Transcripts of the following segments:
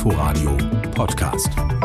Inforadio Podcast.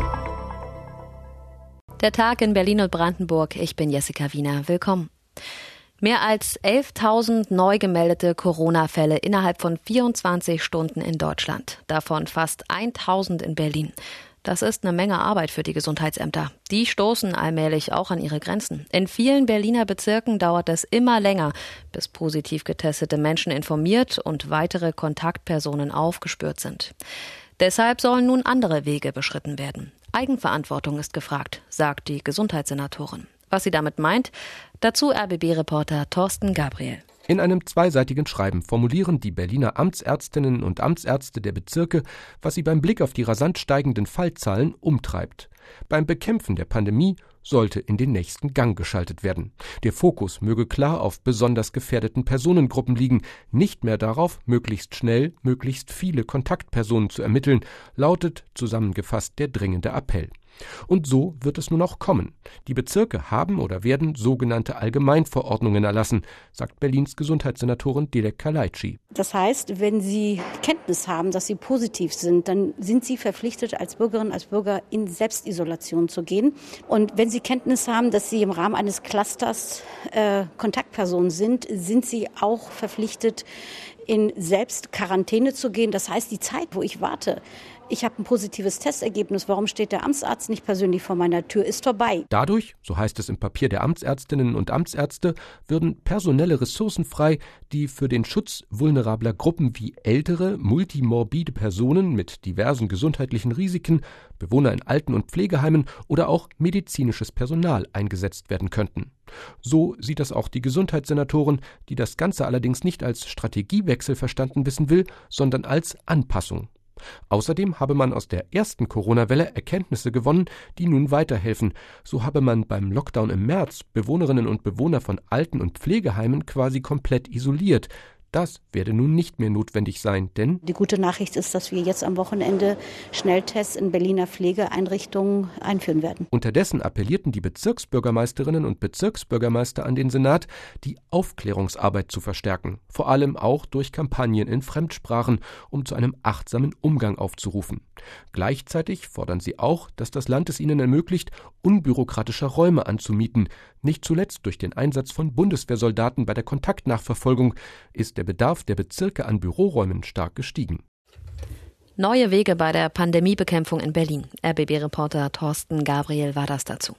Der Tag in Berlin und Brandenburg. Ich bin Jessica Wiener. Willkommen. Mehr als 11.000 neu gemeldete Corona-Fälle innerhalb von 24 Stunden in Deutschland. Davon fast 1.000 in Berlin. Das ist eine Menge Arbeit für die Gesundheitsämter. Die stoßen allmählich auch an ihre Grenzen. In vielen Berliner Bezirken dauert es immer länger, bis positiv getestete Menschen informiert und weitere Kontaktpersonen aufgespürt sind. Deshalb sollen nun andere Wege beschritten werden. Eigenverantwortung ist gefragt, sagt die Gesundheitssenatorin. Was sie damit meint, dazu RBB-Reporter Thorsten Gabriel. In einem zweiseitigen Schreiben formulieren die Berliner Amtsärztinnen und Amtsärzte der Bezirke, was sie beim Blick auf die rasant steigenden Fallzahlen umtreibt. Beim Bekämpfen der Pandemie sollte in den nächsten Gang geschaltet werden. Der Fokus möge klar auf besonders gefährdeten Personengruppen liegen, nicht mehr darauf, möglichst schnell, möglichst viele Kontaktpersonen zu ermitteln, lautet zusammengefasst der dringende Appell. Und so wird es nun auch kommen. Die Bezirke haben oder werden sogenannte Allgemeinverordnungen erlassen, sagt Berlins Gesundheitssenatorin Dilek Kalaitschi. Das heißt, wenn Sie Kenntnis haben, dass Sie positiv sind, dann sind Sie verpflichtet, als Bürgerinnen, als Bürger in Selbstisolation zu gehen. Und wenn Sie Kenntnis haben, dass Sie im Rahmen eines Clusters Kontaktpersonen sind Sie auch verpflichtet, in Selbstquarantäne zu gehen. Das heißt, die Zeit, wo ich warte, ich habe ein positives Testergebnis, warum steht der Amtsarzt nicht persönlich vor meiner Tür, ist vorbei. Dadurch, so heißt es im Papier der Amtsärztinnen und Amtsärzte, würden personelle Ressourcen frei, die für den Schutz vulnerabler Gruppen wie ältere, multimorbide Personen mit diversen gesundheitlichen Risiken, Bewohner in Alten- und Pflegeheimen oder auch medizinisches Personal eingesetzt werden könnten. So sieht das auch die Gesundheitssenatorin, die das Ganze allerdings nicht als Strategiewechsel verstanden wissen will, sondern als Anpassung. Außerdem habe man aus der ersten Corona-Welle Erkenntnisse gewonnen, die nun weiterhelfen. So habe man beim Lockdown im März Bewohnerinnen und Bewohner von Alten- und Pflegeheimen quasi komplett isoliert. Das werde nun nicht mehr notwendig sein, denn die gute Nachricht ist, dass wir jetzt am Wochenende Schnelltests in Berliner Pflegeeinrichtungen einführen werden. Unterdessen appellierten die Bezirksbürgermeisterinnen und Bezirksbürgermeister an den Senat, die Aufklärungsarbeit zu verstärken, vor allem auch durch Kampagnen in Fremdsprachen, um zu einem achtsamen Umgang aufzurufen. Gleichzeitig fordern sie auch, dass das Land es ihnen ermöglicht, unbürokratische Räume anzumieten. Nicht zuletzt durch den Einsatz von Bundeswehrsoldaten bei der Kontaktnachverfolgung ist der Bedarf der Bezirke an Büroräumen stark gestiegen. Neue Wege bei der Pandemiebekämpfung in Berlin. RBB-Reporter Thorsten Gabriel war das dazu.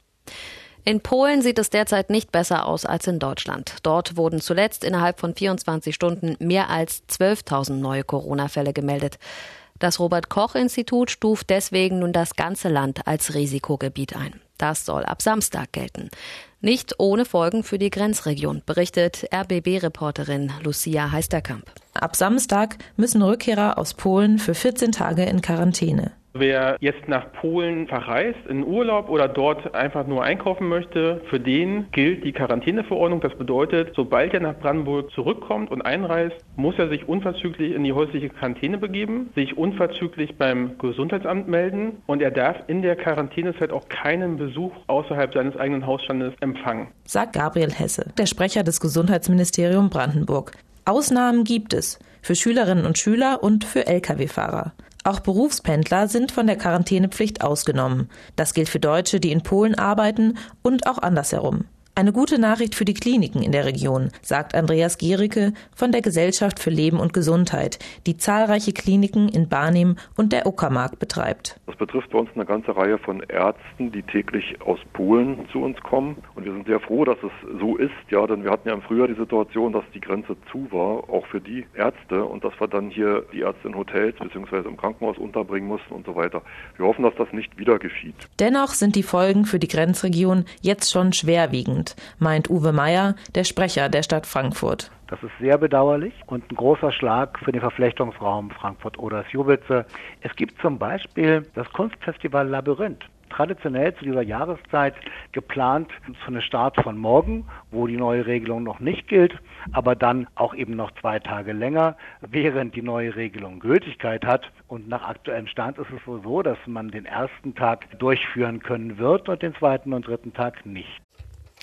In Polen sieht es derzeit nicht besser aus als in Deutschland. Dort wurden zuletzt innerhalb von 24 Stunden mehr als 12.000 neue Corona-Fälle gemeldet. Das Robert-Koch-Institut stuft deswegen nun das ganze Land als Risikogebiet ein. Das soll ab Samstag gelten. Nicht ohne Folgen für die Grenzregion, berichtet RBB-Reporterin Lucia Heisterkamp. Ab Samstag müssen Rückkehrer aus Polen für 14 Tage in Quarantäne. Wer jetzt nach Polen verreist, in Urlaub oder dort einfach nur einkaufen möchte, für den gilt die Quarantäneverordnung. Das bedeutet, sobald er nach Brandenburg zurückkommt und einreist, muss er sich unverzüglich in die häusliche Quarantäne begeben, sich unverzüglich beim Gesundheitsamt melden und er darf in der Quarantänezeit auch keinen Besuch außerhalb seines eigenen Hausstandes empfangen. Sagt Gabriel Hesse, der Sprecher des Gesundheitsministeriums Brandenburg. Ausnahmen gibt es für Schülerinnen und Schüler und für Lkw-Fahrer. Auch Berufspendler sind von der Quarantänepflicht ausgenommen. Das gilt für Deutsche, die in Polen arbeiten und auch andersherum. Eine gute Nachricht für die Kliniken in der Region, sagt Andreas Gericke von der Gesellschaft für Leben und Gesundheit, die zahlreiche Kliniken in Barnim und der Uckermark betreibt. Das betrifft bei uns eine ganze Reihe von Ärzten, die täglich aus Polen zu uns kommen. Und wir sind sehr froh, dass es so ist, ja, denn wir hatten ja im Frühjahr die Situation, dass die Grenze zu war, auch für die Ärzte, und dass wir dann hier die Ärzte in Hotels bzw. im Krankenhaus unterbringen mussten und so weiter. Wir hoffen, dass das nicht wieder geschieht. Dennoch sind die Folgen für die Grenzregion jetzt schon schwerwiegend, meint Uwe Meyer, der Sprecher der Stadt Frankfurt. Das ist sehr bedauerlich und ein großer Schlag für den Verflechtungsraum Frankfurt-Oder-Jurbitze. Es gibt zum Beispiel das Kunstfestival Labyrinth. Traditionell zu dieser Jahreszeit geplant für einen Start von morgen, wo die neue Regelung noch nicht gilt, aber dann auch eben noch 2 Tage länger, während die neue Regelung Gültigkeit hat. Und nach aktuellem Stand ist es wohl so, dass man den ersten Tag durchführen können wird und den zweiten und dritten Tag nicht.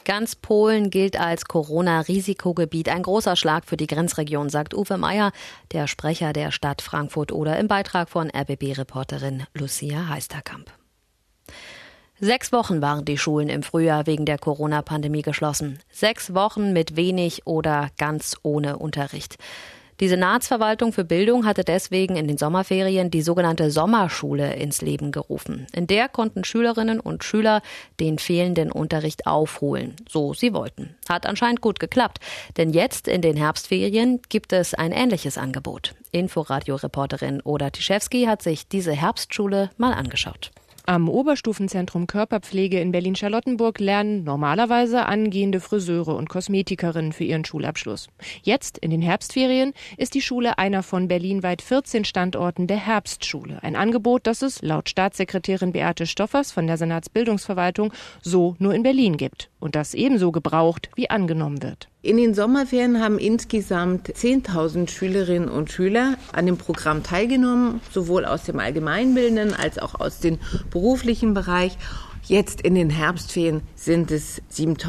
Ganz Polen gilt als Corona-Risikogebiet. Ein großer Schlag für die Grenzregion, sagt Uwe Meyer, der Sprecher der Stadt Frankfurt-Oder, im Beitrag von RBB-Reporterin Lucia Heisterkamp. 6 Wochen waren die Schulen im Frühjahr wegen der Corona-Pandemie geschlossen. 6 Wochen mit wenig oder ganz ohne Unterricht. Die Senatsverwaltung für Bildung hatte deswegen in den Sommerferien die sogenannte Sommerschule ins Leben gerufen. In der konnten Schülerinnen und Schüler den fehlenden Unterricht aufholen, so sie wollten. Hat anscheinend gut geklappt, denn jetzt in den Herbstferien gibt es ein ähnliches Angebot. Inforadio-Reporterin Oda Tiszewski hat sich diese Herbstschule mal angeschaut. Am Oberstufenzentrum Körperpflege in Berlin-Charlottenburg lernen normalerweise angehende Friseure und Kosmetikerinnen für ihren Schulabschluss. Jetzt, in den Herbstferien, ist die Schule einer von berlinweit 14 Standorten der Herbstschule. Ein Angebot, das es laut Staatssekretärin Beate Stoffers von der Senatsbildungsverwaltung so nur in Berlin gibt und das ebenso gebraucht wie angenommen wird. In den Sommerferien haben insgesamt 10.000 Schülerinnen und Schüler an dem Programm teilgenommen, sowohl aus dem allgemeinbildenden als auch aus dem beruflichen Bereich. Jetzt in den Herbstferien sind es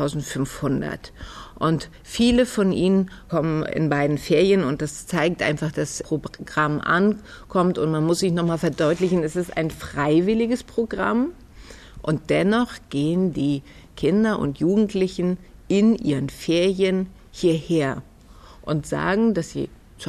7.500. Und viele von ihnen kommen in beiden Ferien und das zeigt einfach, dass das Programm ankommt. Und man muss sich nochmal verdeutlichen, es ist ein freiwilliges Programm und dennoch gehen die Kinder und Jugendlichen in ihren Ferien hierher und sagen, dass sie zu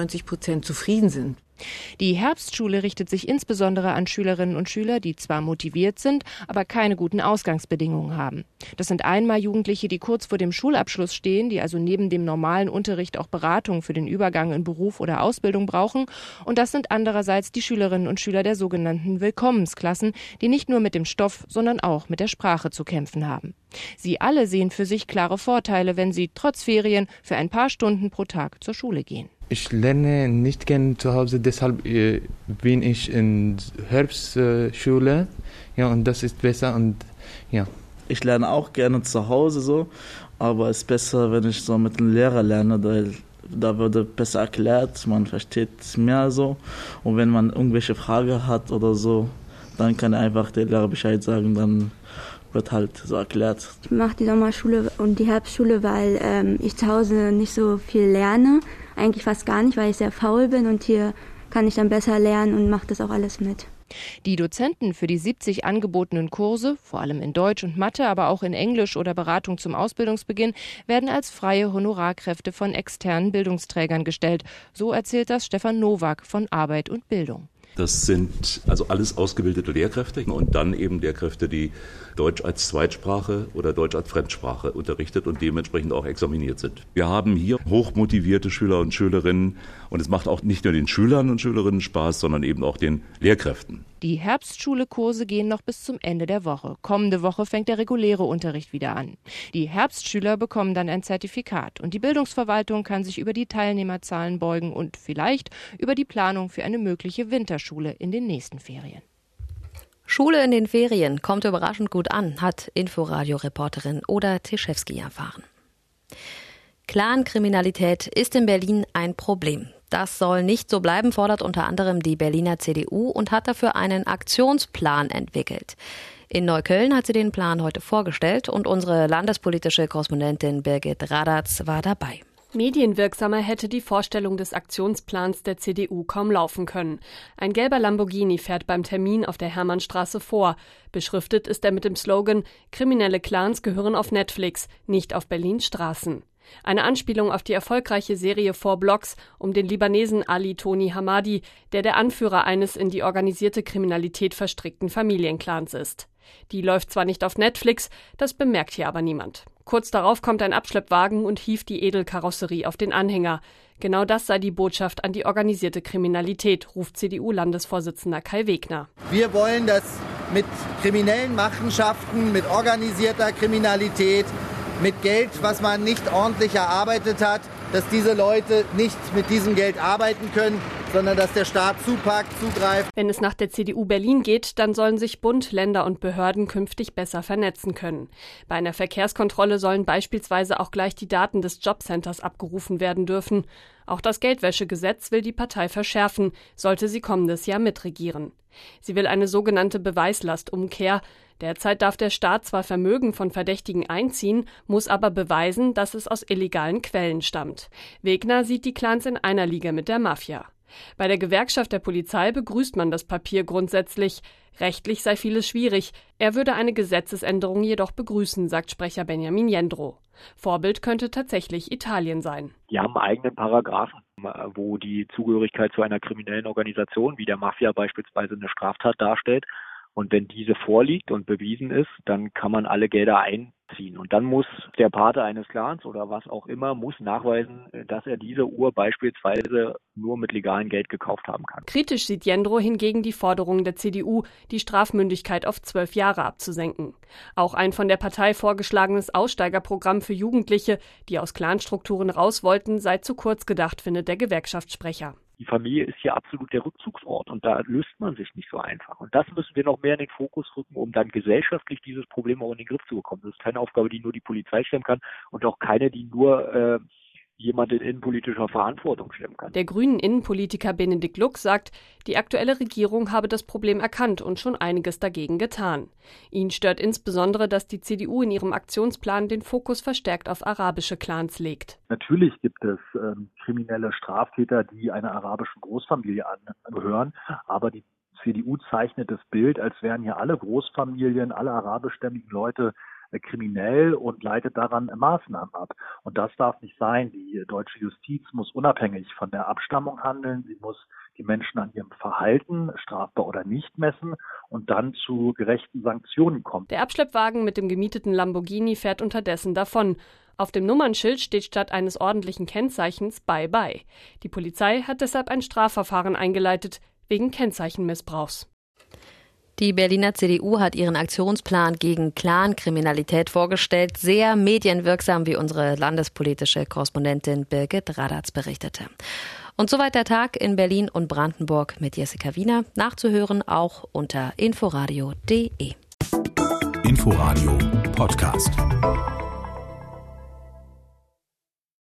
98% zufrieden sind. Die Herbstschule richtet sich insbesondere an Schülerinnen und Schüler, die zwar motiviert sind, aber keine guten Ausgangsbedingungen haben. Das sind einmal Jugendliche, die kurz vor dem Schulabschluss stehen, die also neben dem normalen Unterricht auch Beratung für den Übergang in Beruf oder Ausbildung brauchen. Und das sind andererseits die Schülerinnen und Schüler der sogenannten Willkommensklassen, die nicht nur mit dem Stoff, sondern auch mit der Sprache zu kämpfen haben. Sie alle sehen für sich klare Vorteile, wenn sie trotz Ferien für ein paar Stunden pro Tag zur Schule gehen. Ich lerne nicht gerne zu Hause, deshalb bin ich in Herbstschule. Ja, und das ist besser und ja. Ich lerne auch gerne zu Hause so, aber es ist besser, wenn ich so mit dem Lehrer lerne, weil da wird besser erklärt, man versteht mehr so. Und wenn man irgendwelche Fragen hat oder so, dann kann einfach der Lehrer Bescheid sagen, dann wird halt so erklärt. Ich mache die Sommerschule und die Herbstschule, weil ich zu Hause nicht so viel lerne. Eigentlich fast gar nicht, weil ich sehr faul bin und hier kann ich dann besser lernen und mache das auch alles mit. Die Dozenten für die 70 angebotenen Kurse, vor allem in Deutsch und Mathe, aber auch in Englisch oder Beratung zum Ausbildungsbeginn, werden als freie Honorarkräfte von externen Bildungsträgern gestellt. So erzählt das Stefan Nowak von Arbeit und Bildung. Das sind also alles ausgebildete Lehrkräfte und dann eben Lehrkräfte, die Deutsch als Zweitsprache oder Deutsch als Fremdsprache unterrichtet und dementsprechend auch examiniert sind. Wir haben hier hochmotivierte Schüler und Schülerinnen und es macht auch nicht nur den Schülern und Schülerinnen Spaß, sondern eben auch den Lehrkräften. Die Herbstschule-Kurse gehen noch bis zum Ende der Woche. Kommende Woche fängt der reguläre Unterricht wieder an. Die Herbstschüler bekommen dann ein Zertifikat und die Bildungsverwaltung kann sich über die Teilnehmerzahlen beugen und vielleicht über die Planung für eine mögliche Winterschule in den nächsten Ferien. Schule in den Ferien kommt überraschend gut an, hat Inforadio-Reporterin Oda Tiszewski erfahren. Clankriminalität ist in Berlin ein Problem. Das soll nicht so bleiben, fordert unter anderem die Berliner CDU und hat dafür einen Aktionsplan entwickelt. In Neukölln hat sie den Plan heute vorgestellt und unsere landespolitische Korrespondentin Birgit Radatz war dabei. Medienwirksamer hätte die Vorstellung des Aktionsplans der CDU kaum laufen können. Ein gelber Lamborghini fährt beim Termin auf der Hermannstraße vor. Beschriftet ist er mit dem Slogan: Kriminelle Clans gehören auf Netflix, nicht auf Berlins Straßen. Eine Anspielung auf die erfolgreiche Serie 4 Blocks um den Libanesen Ali Toni Hamadi, der Anführer eines in die organisierte Kriminalität verstrickten Familienclans ist. Die läuft zwar nicht auf Netflix, das bemerkt hier aber niemand. Kurz darauf kommt ein Abschleppwagen und hieft die Edelkarosserie auf den Anhänger. Genau das sei die Botschaft an die organisierte Kriminalität, ruft CDU-Landesvorsitzender Kai Wegner. Wir wollen, dass mit kriminellen Machenschaften, mit organisierter Kriminalität, mit Geld, was man nicht ordentlich erarbeitet hat, dass diese Leute nicht mit diesem Geld arbeiten können, sondern dass der Staat zupackt, zugreift. Wenn es nach der CDU Berlin geht, dann sollen sich Bund, Länder und Behörden künftig besser vernetzen können. Bei einer Verkehrskontrolle sollen beispielsweise auch gleich die Daten des Jobcenters abgerufen werden dürfen. Auch das Geldwäschegesetz will die Partei verschärfen, sollte sie kommendes Jahr mitregieren. Sie will eine sogenannte Beweislastumkehr. Derzeit darf der Staat zwar Vermögen von Verdächtigen einziehen, muss aber beweisen, dass es aus illegalen Quellen stammt. Wegner sieht die Clans in einer Liga mit der Mafia. Bei der Gewerkschaft der Polizei begrüßt man das Papier grundsätzlich. Rechtlich sei vieles schwierig. Er würde eine Gesetzesänderung jedoch begrüßen, sagt Sprecher Benjamin Jendrow. Vorbild könnte tatsächlich Italien sein. Die haben einen eigenen Paragraphen, wo die Zugehörigkeit zu einer kriminellen Organisation wie der Mafia beispielsweise eine Straftat darstellt. Und wenn diese vorliegt und bewiesen ist, dann kann man alle Gelder einziehen. Und dann muss der Pate eines Clans oder was auch immer, muss nachweisen, dass er diese Uhr beispielsweise nur mit legalem Geld gekauft haben kann. Kritisch sieht Jendrow hingegen die Forderung der CDU, die Strafmündigkeit auf 12 Jahre abzusenken. Auch ein von der Partei vorgeschlagenes Aussteigerprogramm für Jugendliche, die aus Clanstrukturen raus wollten, sei zu kurz gedacht, findet der Gewerkschaftssprecher. Die Familie ist hier absolut der Rückzugsort und da löst man sich nicht so einfach. Und das müssen wir noch mehr in den Fokus rücken, um dann gesellschaftlich dieses Problem auch in den Griff zu bekommen. Das ist keine Aufgabe, die nur die Polizei stemmen kann und auch keine, die nur jemand in innenpolitischer Verantwortung stemmen kann. Der grünen Innenpolitiker Benedikt Lux sagt, die aktuelle Regierung habe das Problem erkannt und schon einiges dagegen getan. Ihn stört insbesondere, dass die CDU in ihrem Aktionsplan den Fokus verstärkt auf arabische Clans legt. Natürlich gibt es kriminelle Straftäter, die einer arabischen Großfamilie angehören, aber die CDU zeichnet das Bild, als wären hier alle Großfamilien, alle arabischstämmigen Leute kriminell und leitet daran Maßnahmen ab. Und das darf nicht sein. Die deutsche Justiz muss unabhängig von der Abstammung handeln. Sie muss die Menschen an ihrem Verhalten, strafbar oder nicht, messen und dann zu gerechten Sanktionen kommen. Der Abschleppwagen mit dem gemieteten Lamborghini fährt unterdessen davon. Auf dem Nummernschild steht statt eines ordentlichen Kennzeichens Bye-bye. Die Polizei hat deshalb ein Strafverfahren eingeleitet wegen Kennzeichenmissbrauchs. Die Berliner CDU hat ihren Aktionsplan gegen Clankriminalität vorgestellt, sehr medienwirksam, wie unsere landespolitische Korrespondentin Birgit Radatz berichtete. Und soweit der Tag in Berlin und Brandenburg mit Jessica Wiener, nachzuhören auch unter inforadio.de. Inforadio Podcast.